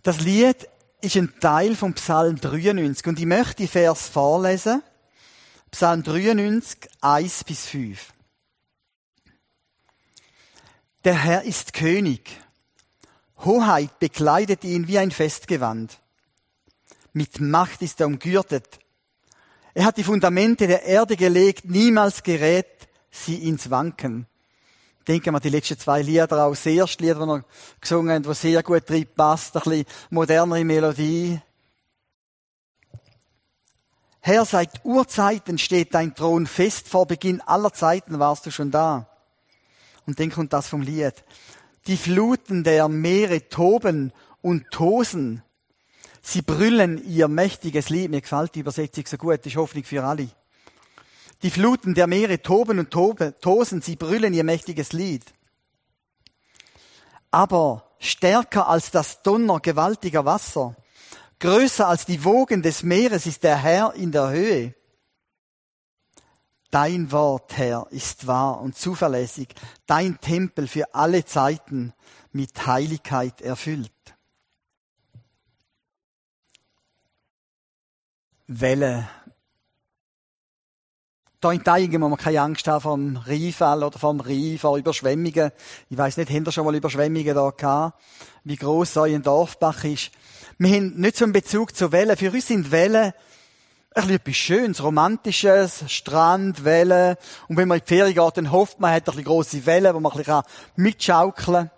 Das Lied ist ein Teil vom Psalm 93 und ich möchte die Vers vorlesen. Psalm 93, 1-5. Der Herr ist König. Hoheit bekleidet ihn wie ein Festgewand. Mit Macht ist er umgürtet. Er hat die Fundamente der Erde gelegt, niemals gerät sie ins Wanken. Denken wir an die letzten 2 Lieder, auch das erste Lied, das wir gesungen haben, das sehr gut reinpasst, ein bisschen modernere Melodie. Herr, seit Urzeiten steht dein Thron fest, vor Beginn aller Zeiten warst du schon da. Und dann kommt das vom Lied. Die Fluten der Meere toben und tosen. Sie brüllen ihr mächtiges Lied. Mir gefällt die Übersetzung so gut, das ist Hoffnung für alle. Die Fluten der Meere toben und tosen, sie brüllen ihr mächtiges Lied. Aber stärker als das Donner gewaltiger Wasser, größer als die Wogen des Meeres ist der Herr in der Höhe. Dein Wort, Herr, ist wahr und zuverlässig, dein Tempel für alle Zeiten mit Heiligkeit erfüllt. Welle. Da in Teigen muss man keine Angst haben vor dem Rheinfall oder vor dem Rhein, vor Überschwemmungen. Ich weiss nicht, habt ihr schon mal Überschwemmungen da gehabt? Wie gross euer Dorfbach ist? Wir haben nicht so einen Bezug zu Wellen. Für uns sind Wellen etwas Schönes, Romantisches, Strand, Wellen. Und wenn man in die Ferien geht, dann hofft man, hat ein bisschen grosse Wellen, wo man ein bisschen mitschaukeln kann.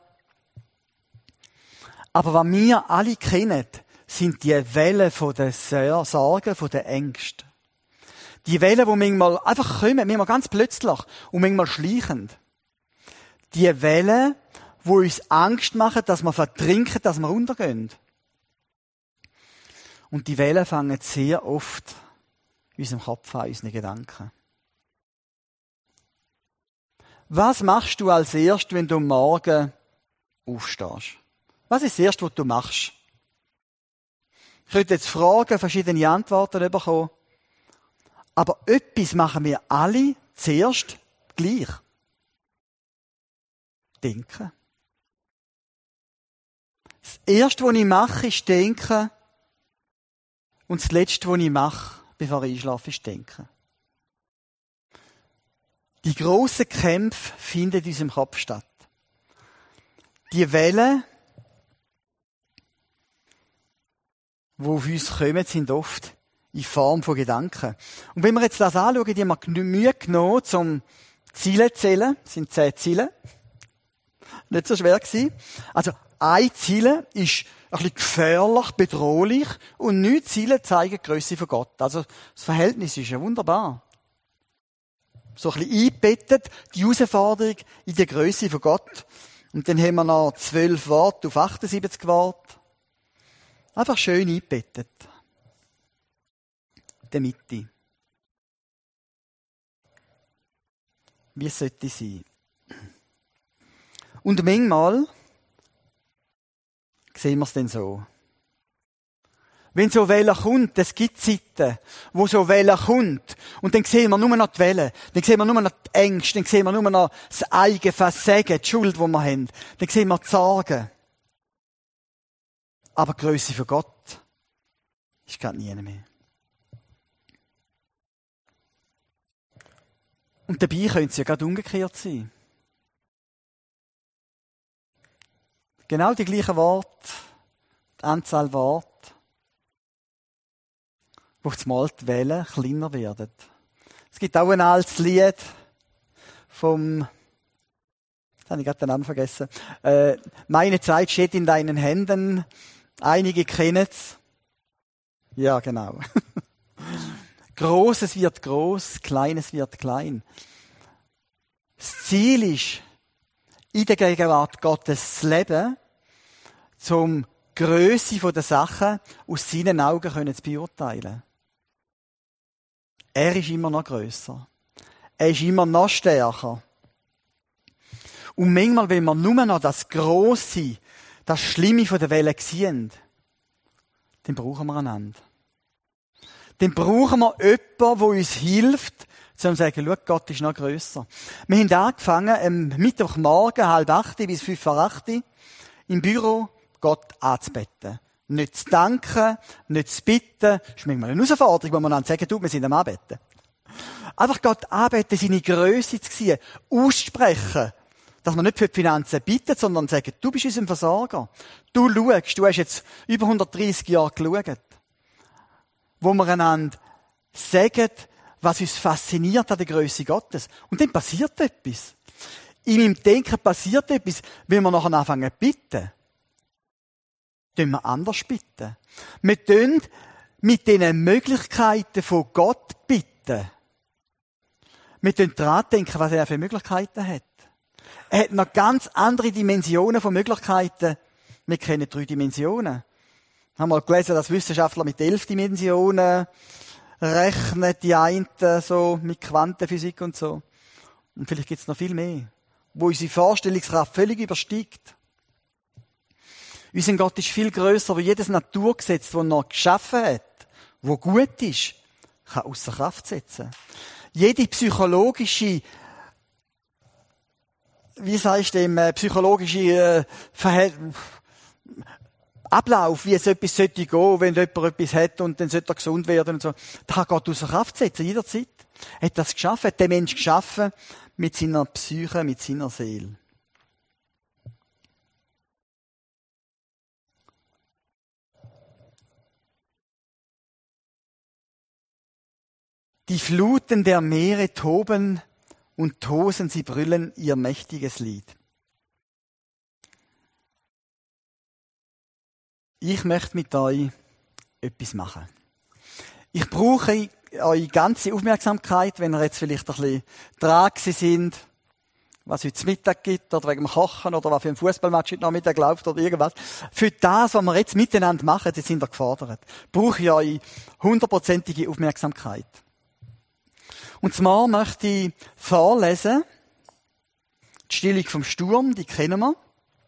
Aber was wir alle kennen, sind die Wellen von den Sorgen, von den Ängsten. Die Wellen, die manchmal einfach kommen, manchmal ganz plötzlich und manchmal schleichend. Die Wellen, die uns Angst machen, dass wir vertrinken, dass wir untergehen. Und die Wellen fangen sehr oft in unserem Kopf an, in unseren Gedanken. Was machst du als erstes, wenn du am Morgen aufstehst? Was ist das Erste, was du machst? Ich könnte jetzt Fragen, verschiedene Antworten bekommen. Aber etwas machen wir alle zuerst gleich. Denken. Das Erste, was ich mache, ist denken. Und das Letzte, was ich mache, bevor ich einschlafe, ist denken. Die grossen Kämpfe finden in unserem Kopf statt. Die Wellen, die auf uns kommen, sind oft in Form von Gedanken. Und wenn wir jetzt das anschauen, die haben wir Mühe genommen, zum Ziele zu zählen. Das sind 10 Ziele. Nicht so schwer gewesen. Also, ein Ziel ist ein bisschen gefährlich, bedrohlich und 9 Ziele zeigen die Grösse von Gott. Also, das Verhältnis ist ja wunderbar. So ein bisschen eingebettet, die Herausforderung in die Grösse von Gott. Und dann haben wir noch 12 Worte auf 78 Worte. Einfach schön eingebettet. Der Mitte. Wie es sollte sein. Und manchmal sehen wir es dann so. Wenn so Welle kommt, es gibt Zeiten, wo so Welle kommt, und dann sehen wir nur noch die Welle, dann sehen wir nur noch die Ängste, dann sehen wir nur noch das eigene Versagen, die Schuld, die wir haben, dann sehen wir die Sorgen. Aber die Grösse von Gott ist gerade nie mehr. Und dabei könnte es ja gerade umgekehrt sein. Genau die gleichen Worte, die Anzahl Worte, wo auf einmal die Wellen kleiner werden. Es gibt auch ein altes Lied vom, jetzt habe ich gerade den Namen vergessen, meine Zeit steht in deinen Händen. Einige kennen es. Ja, genau. Großes wird groß, Kleines wird klein. Das Ziel ist, in der Gegenwart Gottes zu leben, zum Grösse der Sachen aus seinen Augen zu beurteilen. Er ist immer noch grösser. Er ist immer noch stärker. Und manchmal, wenn wir nur noch das Grosse, das Schlimme von der Welt sehen, dann brauchen wir einander. Dann brauchen wir jemanden, der uns hilft, um zu sagen, schau, Gott ist noch grösser. Wir haben angefangen, am Mittwochmorgen, 7:30 bis 7:45 im Büro, Gott anzubeten. Nicht zu danken, nicht zu bitten. Das ist manchmal eine Herausforderung, wo man dann sagen, wir sind am Anbeten. Einfach Gott anbeten, seine Grösse zu sehen, aussprechen. Dass man nicht für die Finanzen bittet, sondern sagen, du bist unser Versorger. Du schaust, du hast jetzt über 130 Jahre geschaut. Wo wir einander sagen, was uns fasziniert an der Grösse Gottes. Und dann passiert etwas. In meinem Denken passiert etwas, wenn wir nachher anfangen zu bitten. Tun wir anders bitten. Wir tun mit den Möglichkeiten von Gott bitten. Wir tun daran denken, was er für Möglichkeiten hat. Er hat noch ganz andere Dimensionen von Möglichkeiten. Wir kennen 3 Dimensionen. Wir haben mal gelesen, dass Wissenschaftler mit 11 Dimensionen rechnen, die einen so mit Quantenphysik und so. Und vielleicht gibt es noch viel mehr, wo unsere Vorstellungskraft völlig übersteigt. Unser Gott ist viel grösser, wie jedes Naturgesetz, das er geschaffen hat, wo gut ist, kann außer Kraft setzen. Jede psychologische, psychologische Ablauf, wie es etwas sollte gehen, wenn jemand etwas hat und dann sollte er gesund werden und so, das kann Gott außer Kraft setzen, jederzeit. Er hat das geschaffen, hat den Mensch geschaffen mit seiner Psyche, mit seiner Seele. Die Fluten der Meere toben und tosen, sie brüllen ihr mächtiges Lied. Ich möchte mit euch etwas machen. Ich brauche eure ganze Aufmerksamkeit, wenn ihr jetzt vielleicht ein bisschen dran sind, was heute Mittag gibt, oder wegen dem Kochen, oder was für ein Fußballmatch heute Nachmittag läuft, oder irgendwas. Für das, was wir jetzt miteinander machen, jetzt sind wir gefordert. Brauche ich eure 100%ige Aufmerksamkeit. Und zwar möchte ich vorlesen, die Stillung vom Sturm, die kennen wir.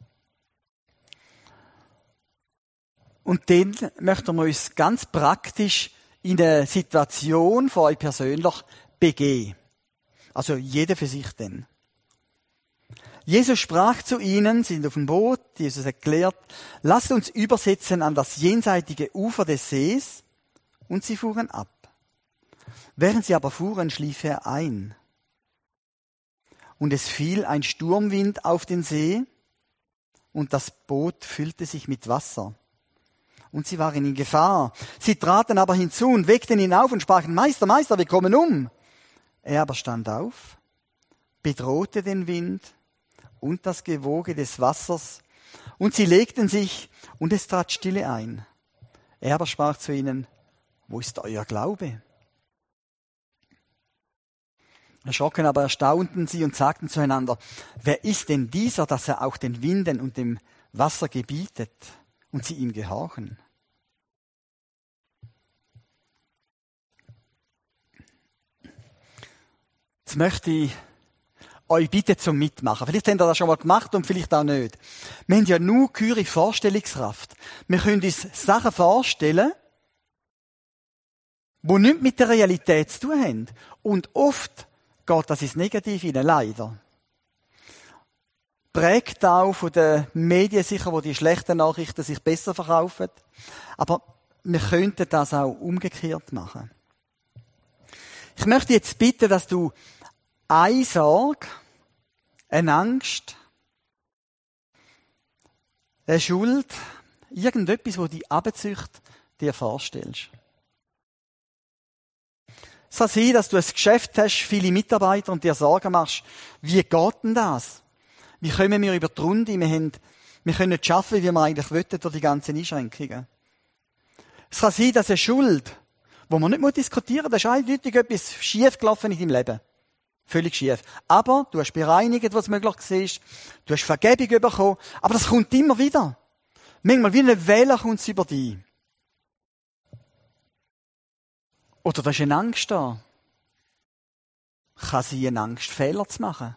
Und dann möchten wir uns ganz praktisch in eine Situation von euch persönlich begeben. Also jeder für sich denn. Jesus sprach zu ihnen, sie sind auf dem Boot, Jesus erklärt, lasst uns übersetzen an das jenseitige Ufer des Sees, und sie fuhren ab. Während sie aber fuhren, schlief er ein. Und es fiel ein Sturmwind auf den See, und das Boot füllte sich mit Wasser. Und sie waren in Gefahr. Sie traten aber hinzu und weckten ihn auf und sprachen, Meister, Meister, wir kommen um. Er aber stand auf, bedrohte den Wind und das Gewoge des Wassers, und sie legten sich, und es trat Stille ein. Er aber sprach zu ihnen, wo ist euer Glaube? Erschrocken aber erstaunten sie und sagten zueinander, wer ist denn dieser, dass er auch den Winden und dem Wasser gebietet und sie ihm gehorchen? Jetzt möchte ich euch bitten zum Mitmachen. Vielleicht habt ihr das schon mal gemacht und vielleicht auch nicht. Wir haben ja nur küre Vorstellungskraft. Wir können uns Sachen vorstellen, die nichts mit der Realität zu tun haben. Und oft geht das ins Negative hinein, leider. Prägt auch von den Medien sicher, wo die schlechten Nachrichten sich besser verkaufen. Aber wir könnten das auch umgekehrt machen. Ich möchte jetzt bitten, dass du eine Sorge, eine Angst, eine Schuld, irgendetwas, das dich abzieht, dir vorstellst. Es kann sein, dass du ein Geschäft hast, viele Mitarbeiter und dir Sorgen machst, wie geht denn das? Wie kommen wir über die Runde? Wir können nicht arbeiten, wie wir eigentlich wollen, durch die ganzen Einschränkungen. Es kann sein, dass eine Schuld, wo man nicht diskutieren muss, da ist eindeutig etwas schief gelaufen in deinem Leben. Völlig schief. Aber du hast bereinigt, was möglich war. Du hast Vergebung bekommen. Aber das kommt immer wieder. Manchmal wie eine Welle kommt es über dich. Oder da ist eine Angst da. Kann sie eine Angst, Fehler zu machen?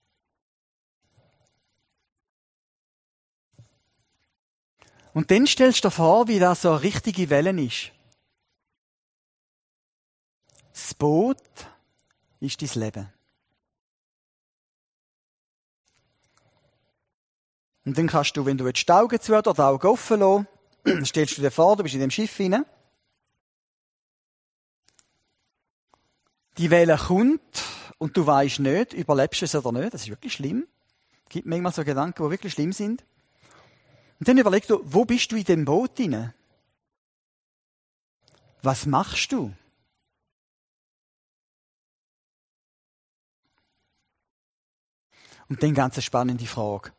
Und dann stellst du dir vor, wie das so eine richtige Welle ist. Das Boot ist dein Leben. Und dann kannst du, wenn du die Augen zu oder die Augen offen lässt, stellst du dir vor, du bist in dem Schiff hinein. Die Welle kommt und du weißt nicht, überlebst du es oder nicht. Das ist wirklich schlimm. Es gibt manchmal so Gedanken, die wirklich schlimm sind. Und dann überlegst du, wo bist du in dem Boot hinein? Was machst du? Und dann ganz eine spannende Frage.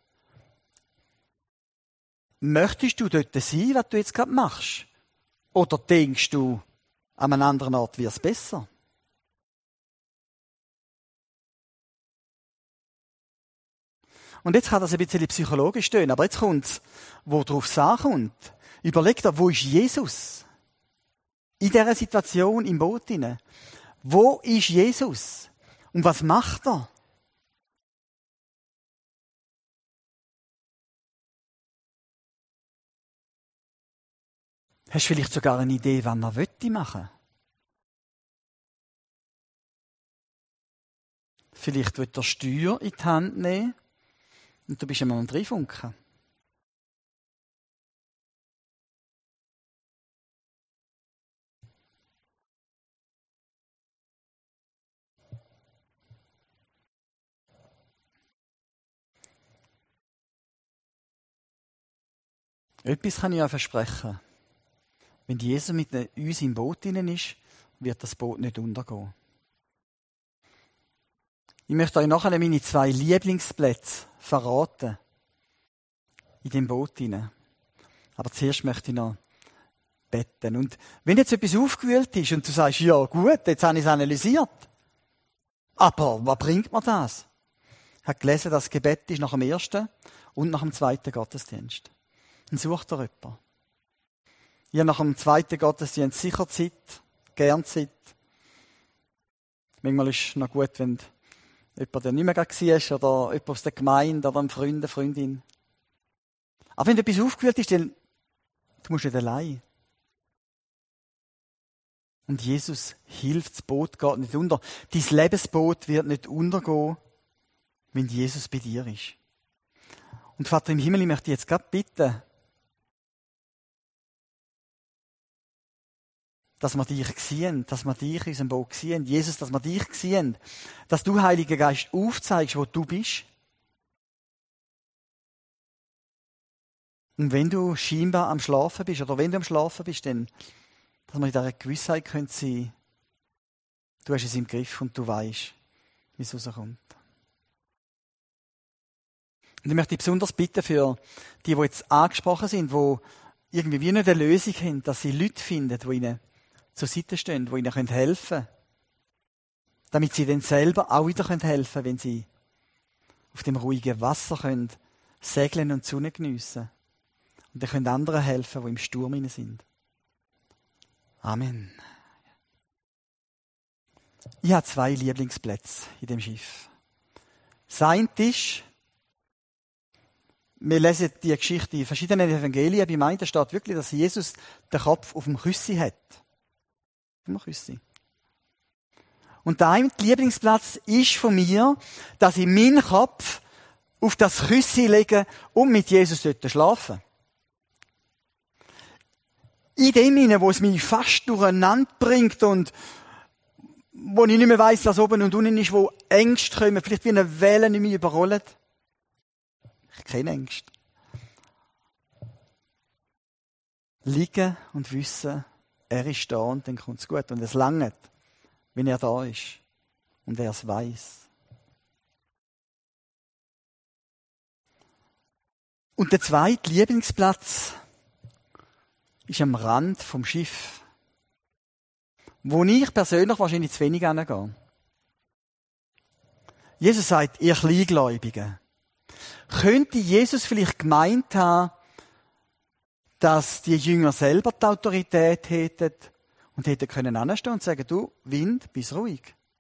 Möchtest du dort sein, was du jetzt gerade machst? Oder denkst du, an einem anderen Ort wird es besser? Und jetzt kann das ein bisschen psychologisch stehen, aber jetzt kommt's, wo drauf ankommt. Überleg dir, wo ist Jesus? In dieser Situation im Boot hinein. Wo ist Jesus? Und was macht er? Hast du vielleicht sogar eine Idee, wann er machen will? Vielleicht will er Steuer in die Hand nehmen und du bist einmal am Dreifunken. Etwas kann ich euch versprechen. Wenn Jesus mit uns im Boot drin ist, wird das Boot nicht untergehen. Ich möchte euch nachher meine 2 Lieblingsplätze verraten. In dem Boot hinein. Aber zuerst möchte ich noch beten. Und wenn jetzt etwas aufgewühlt ist und du sagst, ja gut, jetzt habe ich es analysiert. Aber was bringt mir das? Ich habe gelesen, das Gebet ist nach dem ersten und nach dem zweiten Gottesdienst. Dann sucht er jemanden. Ich habe nach dem zweiten Gottesdienst sicher Zeit, gern Zeit. Manchmal ist es noch gut, wenn jemand, der nicht mehr war, oder jemand aus der Gemeinde, oder ein Freund, eine Freundin. Aber wenn etwas aufgewühlt ist, dann du musst nicht allein. Und Jesus hilft, das Boot geht nicht unter. Dein Lebensboot wird nicht untergehen, wenn Jesus bei dir ist. Und Vater im Himmel, ich möchte dich jetzt gerade bitten, dass wir dich sehen, dass wir dich in unserem Boot sehen. Jesus, dass wir dich sehen. Dass du, Heiliger Geist, aufzeigst, wo du bist. Und wenn du scheinbar am Schlafen bist, oder wenn du am Schlafen bist, dann, dass wir in dieser Gewissheit sein können, du hast es im Griff und du weißt, wie es rauskommt. Und ich möchte dich besonders bitten für die jetzt angesprochen sind, die irgendwie wie nicht eine Lösung haben, dass sie Leute finden, die ihnen zur Seite stehen, die ihnen helfen können. Damit sie dann selber auch wieder helfen können, wenn sie auf dem ruhigen Wasser können segeln und die Sonne geniessen. Und dann können anderen helfen, die im Sturm sind. Amen. Ich habe 2 Lieblingsplätze in dem Schiff. Sein Tisch. Wir lesen die Geschichte in verschiedenen Evangelien. Bei meinen steht wirklich, dass Jesus den Kopf auf dem Küssi hat. Auf dem Küssi. Und der eine Lieblingsplatz ist von mir, dass ich meinen Kopf auf das Küssi lege und mit Jesus dort schlafen. In dem hinein, wo es mich fast durcheinander bringt und wo ich nicht mehr weiss, was oben und unten ist, wo Ängste kommen, vielleicht wie eine Welle nicht mehr überrollen. Ich kenne Ängste. Liegen und wissen, er ist da und dann kommt es gut. Und es langt, wenn er da ist und er es weiss. Und der zweite Lieblingsplatz ist am Rand vom Schiff, wo ich persönlich wahrscheinlich zu wenig hingehe. Jesus sagt, ihr Kleingläubigen, könnte Jesus vielleicht gemeint haben, dass die Jünger selber die Autorität hätten und hätten können anstehen und sagen, du, Wind, bist ruhig.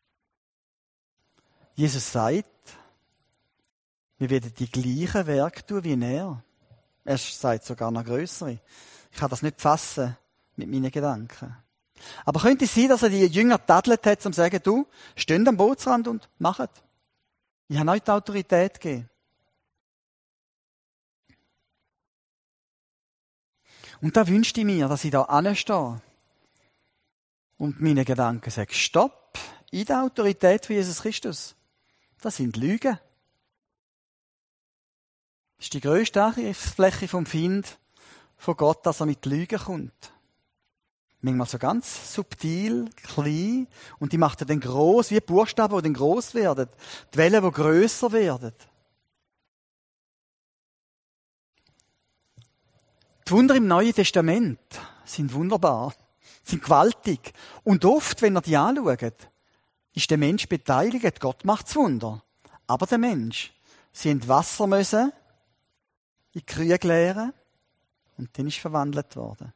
Jesus sagt, wir werden die gleichen Werke tun wie er. Er sagt sogar noch grössere. Ich kann das nicht fassen mit meinen Gedanken. Aber könnte es sein, dass er die Jünger getadelt hat, um zu sagen, du, steht am Bootsrand und machet. Ich habe euch die Autorität gegeben. Und da wünschte ich mir, dass ich da anstehe und meine Gedanken sage, stopp, in der Autorität von Jesus Christus. Das sind Lügen. Das ist die grösste Angriffsfläche vom Feind von Gott, dass er mit Lügen kommt. Manchmal so ganz subtil, klein, und die macht er dann gross, wie Buchstaben, die dann gross werden. Die Wellen, die grösser werden. Die Wunder im Neuen Testament sind wunderbar, sind gewaltig. Und oft, wenn ihr die anschaut, ist der Mensch beteiligt. Gott macht das Wunder. Aber der Mensch, sie haben Wasser müssen in die Krüge leeren und dann ist verwandelt worden.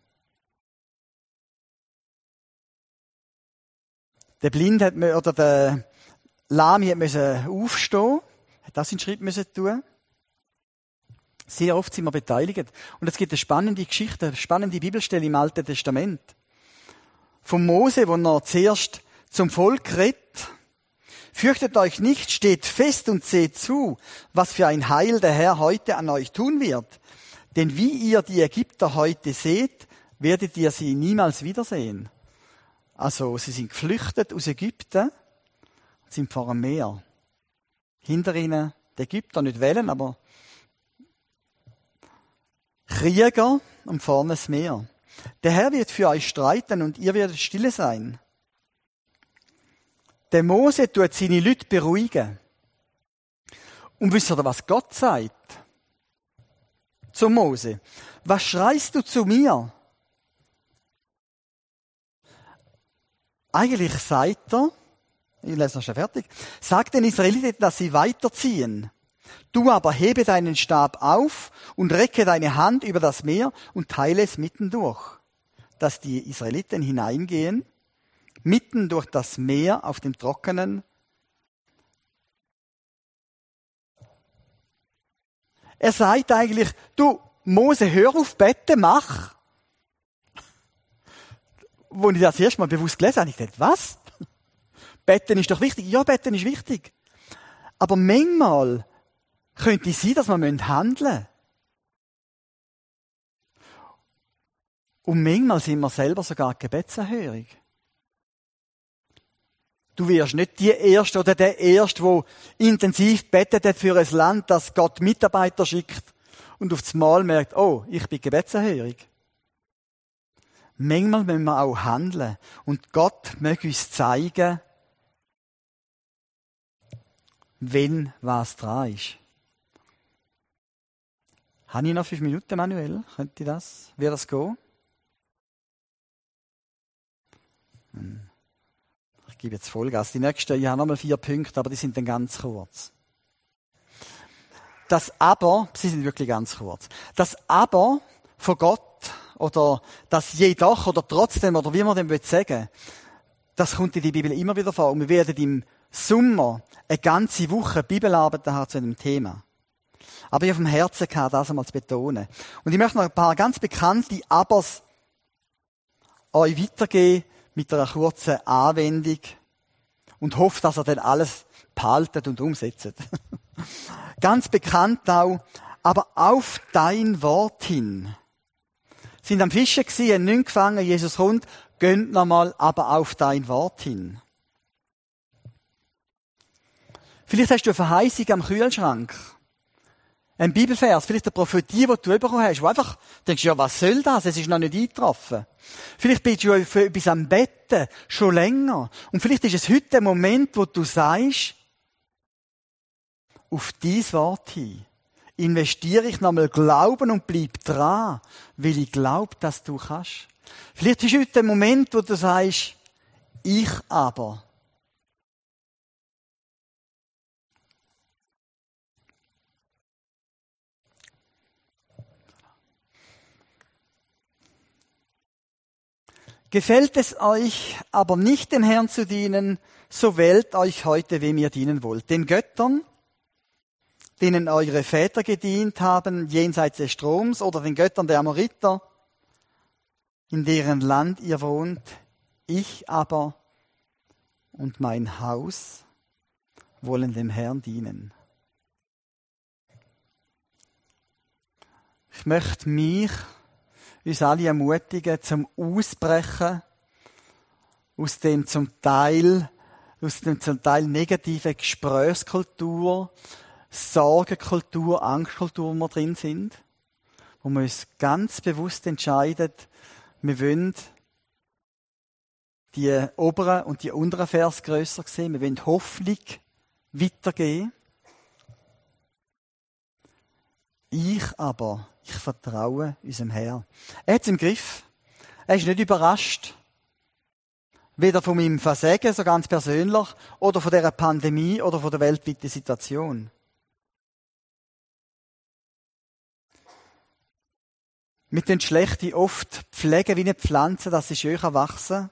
Der Blind oder der Lahme musste aufstehen, hat das in den Schritt müssen tun. Sehr oft sind wir beteiligt. Und es gibt eine spannende Geschichte, eine spannende Bibelstelle im Alten Testament. Von Mose, wo er zuerst zum Volk redet. Fürchtet euch nicht, steht fest und seht zu, was für ein Heil der Herr heute an euch tun wird. Denn wie ihr die Ägypter heute seht, werdet ihr sie niemals wiedersehen. Also, sie sind geflüchtet aus Ägypten, sind vor einem Meer. Hinter ihnen die Ägypter nicht wählen, aber Krieger und vorne das Meer. Der Herr wird für euch streiten und ihr werdet stille sein. Der Mose tut seine Leute beruhigen. Und wisst ihr, was Gott sagt? Zu Mose. Was schreist du zu mir? Eigentlich sagt er, ich lese noch schon fertig, sagt den Israeliten, dass sie weiterziehen. Du aber hebe deinen Stab auf und recke deine Hand über das Meer und teile es mitten durch, dass die Israeliten hineingehen, mitten durch das Meer auf dem Trockenen. Er sagt eigentlich, du Mose, hör auf, beten, mach. Als ich das erste Mal bewusst gelesen habe, habe ich gedacht, was? Betten ist doch wichtig. Ja, Betten ist wichtig. Aber manchmal könnte es sein, dass wir handeln müssen. Und manchmal sind wir selber sogar gebetserhörig. Du wirst nicht die Erste oder der Erste, der intensiv betet hat für ein Land, das Gott Mitarbeiter schickt und auf das Mal merkt, oh, ich bin gebetserhörig. Manchmal müssen wir auch handeln. Und Gott möge uns zeigen, wenn was dran ist. Habe ich noch 5 Minuten, Manuel? Könnte das? Wird das gehen? Ich gebe jetzt Vollgas. Die nächsten, ich habe nochmal 4 Punkte, aber die sind dann ganz kurz. Das Aber, sie sind wirklich ganz kurz. Das Aber von Gott, oder das jedoch, oder trotzdem, oder wie man dem sagen will, das kommt in der Bibel immer wieder vor. Und wir werden im Sommer eine ganze Woche Bibelarbeit haben zu einem Thema. Aber ich habe auf dem Herzen gehabt, das einmal zu betonen. Und ich möchte noch ein paar ganz bekannte Abers euch weitergeben mit einer kurzen Anwendung und hoffe, dass ihr dann alles behaltet und umsetzt. Ganz bekannt auch, aber auf dein Wort hin. Sind am Fischen gewesen, haben nichts gefangen, Jesus kommt, gönnt nochmal, aber auf dein Wort hin. Vielleicht hast du eine Verheißung am Kühlschrank. Ein Bibelvers, vielleicht eine Prophetie, die du bekommen hast, wo einfach denkst, ja, was soll das? Es ist noch nicht eingetroffen. Vielleicht bist du für etwas am Betten, schon länger. Und vielleicht ist es heute der Moment, wo du sagst, auf dein Wort hin investiere ich nochmal Glauben und bleib dran, weil ich glaube, dass du kannst. Vielleicht ist heute der Moment, wo du sagst, ich aber. Gefällt es euch aber nicht, dem Herrn zu dienen, so wählt euch heute, wem ihr dienen wollt. Den Göttern, denen eure Väter gedient haben, jenseits des Stroms, oder den Göttern der Amoriter, in deren Land ihr wohnt. Ich aber und mein Haus wollen dem Herrn dienen. Ich möchte mich uns alle ermutigen, zum Ausbrechen aus dem zum Teil negativen Gesprächskultur, Sorgenkultur, Angstkultur, wo wir drin sind. Wo wir uns ganz bewusst entscheiden, wir wollen die oberen und die unteren Vers grösser sehen. Wir wollen Hoffnung weitergeben. Ich vertraue unserem Herrn. Er hat es im Griff. Er ist nicht überrascht. Weder von meinem Versagen, so ganz persönlich, oder von dieser Pandemie oder von der weltweiten Situation. Wir den Schlechte oft pflegen wie eine Pflanze, dass sie schön wachsen kann.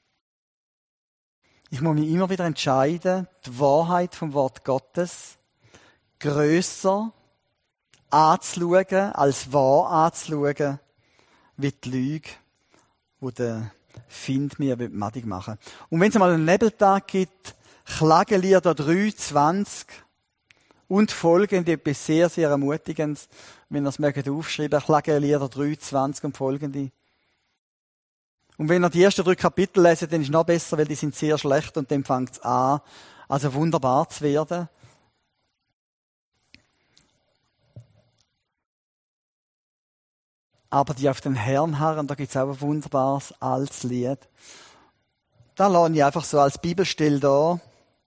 Ich muss mich immer wieder entscheiden, die Wahrheit vom Wort Gottes grösser anzuschauen, als wahr anzuschauen, wie die Lüge, die der Find mir madig machen. Und wenn es mal einen Nebeltag gibt, Klagelieder 3,20 und folgende, etwas sehr, sehr Ermutigendes, wenn ihr es mögt aufschreiben, Klagelieder 3,20 und folgende. Und wenn ihr die ersten 3 Kapitel lesen, dann ist es noch besser, weil die sind sehr schlecht und dann fängt es an, also wunderbar zu werden. Aber die auf den Herrn harren, da gibt es auch ein wunderbares altes Lied. Da lasse ich einfach so als Bibelstelle da.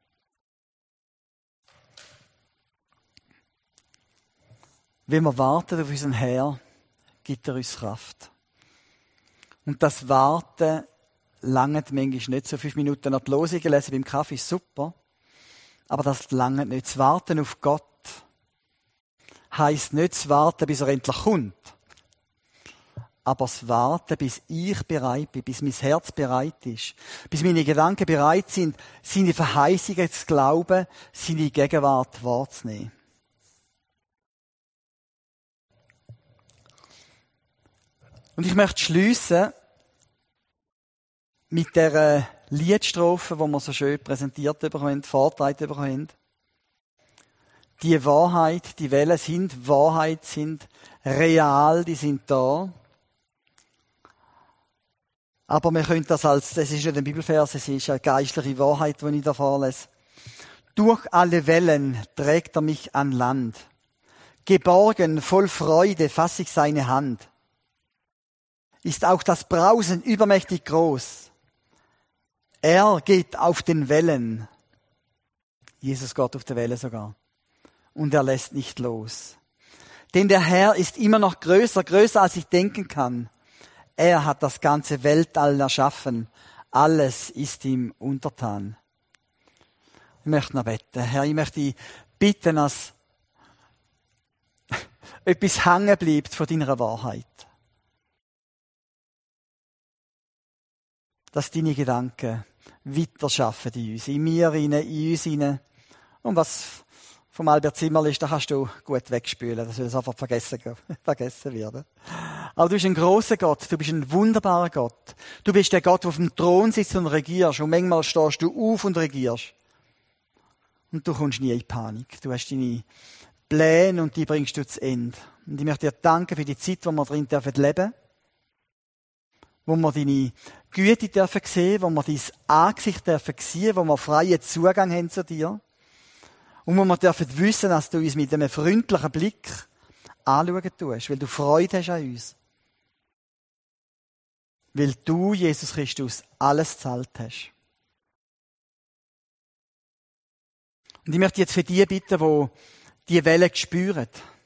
Wenn wir warten auf unseren Herrn, gibt er uns Kraft. Und das Warten langt manchmal nicht. So 5 Minuten nach die Losung lesen beim Kaffee ist super. Aber das langt nicht. Das Warten auf Gott heisst nicht das Warten, bis er endlich kommt. Aber das Warten, bis ich bereit bin, bis mein Herz bereit ist, bis meine Gedanken bereit sind, seine Verheißungen zu glauben, seine Gegenwart wahrzunehmen. Und ich möchte schliessen mit der Liedstrophe, die wir so schön präsentiert bekommen, vorgetragen bekommen. Die Wahrheit, die Wellen sind Wahrheit, sind real, die sind da. Aber wir können das das ist nicht ein Bibelvers, es ist eine geistliche Wahrheit, die ich da vorlese. Durch alle Wellen trägt er mich an Land. Geborgen, voll Freude fasse ich seine Hand. Ist auch das Brausen übermächtig groß. Er geht auf den Wellen. Jesus Gott auf der Welle sogar. Und er lässt nicht los. Denn der Herr ist immer noch größer, größer als ich denken kann. Er hat das ganze Weltall erschaffen. Alles ist ihm untertan. Ich möchte noch beten. Herr, ich möchte dich bitten, dass etwas hängen bleibt von deiner Wahrheit. Dass deine Gedanken weiter schaffen in uns, in mir rein, in uns rein. Und was vom Albert Zimmerl ist, da kannst du gut wegspülen, dass es einfach vergessen werden. Aber du bist ein grosser Gott, du bist ein wunderbarer Gott. Du bist der Gott, der auf dem Thron sitzt und regierst. Und manchmal stehst du auf und regierst. Und du kommst nie in Panik. Du hast deine Pläne und die bringst du zu Ende. Und ich möchte dir danken für die Zeit, wo wir drin leben dürfen. Wo wir deine Güte dürfen sehen, wo wir dein Angesicht dürfen sehen, wo wir freien Zugang haben zu dir. Und wo wir dürfen wissen, dass du uns mit einem freundlichen Blick anschauen tust, weil du Freude hast an uns. Weil du, Jesus Christus, alles gezahlt hast. Und ich möchte jetzt für die bitten, die diese Wellen spüren.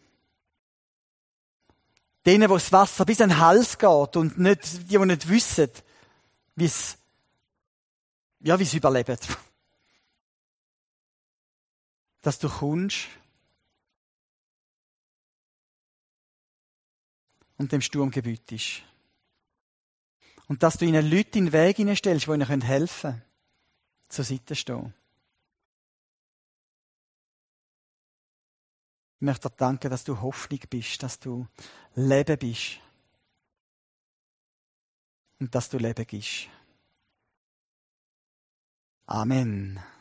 Denen, wo das Wasser bis an den Hals geht und nicht, die nicht wissen, wie es überlebt. Dass du kommst und dem Sturm gebietest. Und dass du ihnen Leute in den Weg hineinstellst, die ihnen helfen können, zur Seite stehen. Ich möchte dir danken, dass du Hoffnung bist, dass du Leben bist. Und dass du Leben gibst. Amen.